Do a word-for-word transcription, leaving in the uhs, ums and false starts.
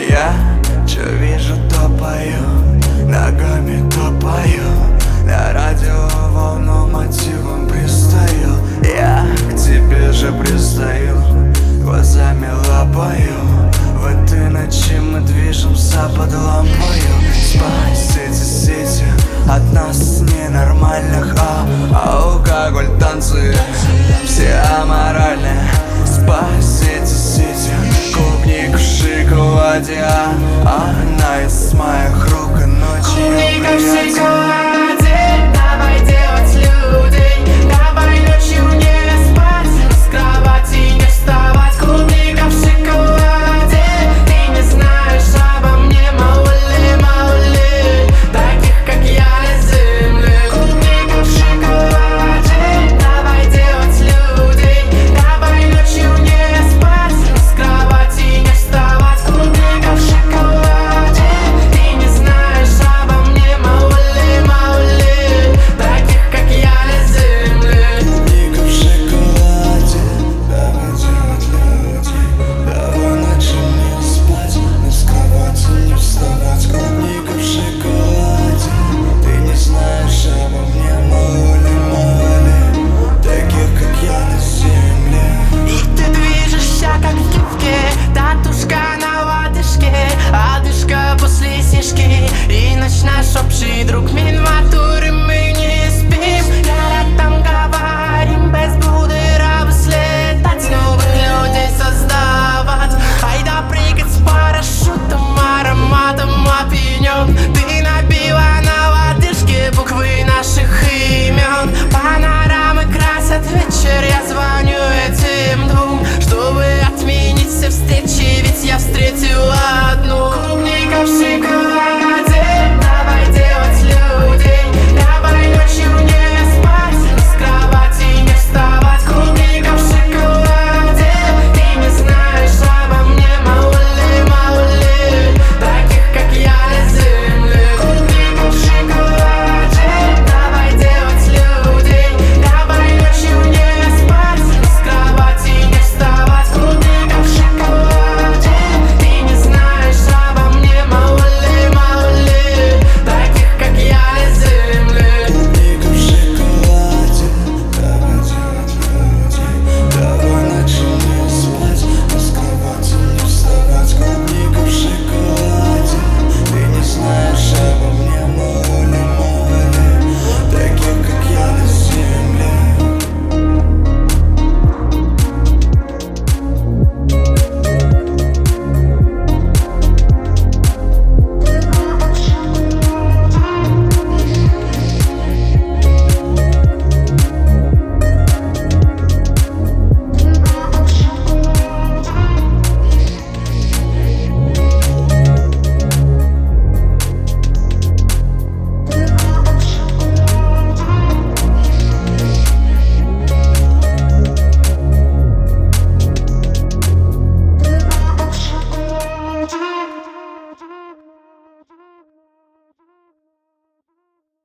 Я чё вижу, то пою, ногами топаю, на радио волну мотивом пристаю. Я к тебе же пристаю, глазами лапаю. В этой ночи мы движемся под лампою. Спать эти сети от нас ненормальных, а алкоголь, танцы, все аморальные. Спать эти сети, клубник в шоколаде, а она из моих рук и ночью клубника в шоколаде, давай делать людей, давай ночью не спать, с кровати не вставать. Клубника в шоколаде, ты не знаешь обо мне, мало ли, мало ли таких, как я, на земле. Клубника в шоколаде, давай делать людей, давай ночью не спать, с кровати не вставать. Клубника в шоколаде, ты не знаешь обо мне, мало ли, мало ли таких, как я, на земле. Клубника в шоколаде, давай делать людей, давай ночью не спать, но с кровати не вставать. Клубника в шоколаде, ты не знаешь обо мне, мало ли, мало ли таких, как я, на земле. И ты движешься, как в гифке, татушка на лодыжке, одышка после сишки, и ночь наш общий друг.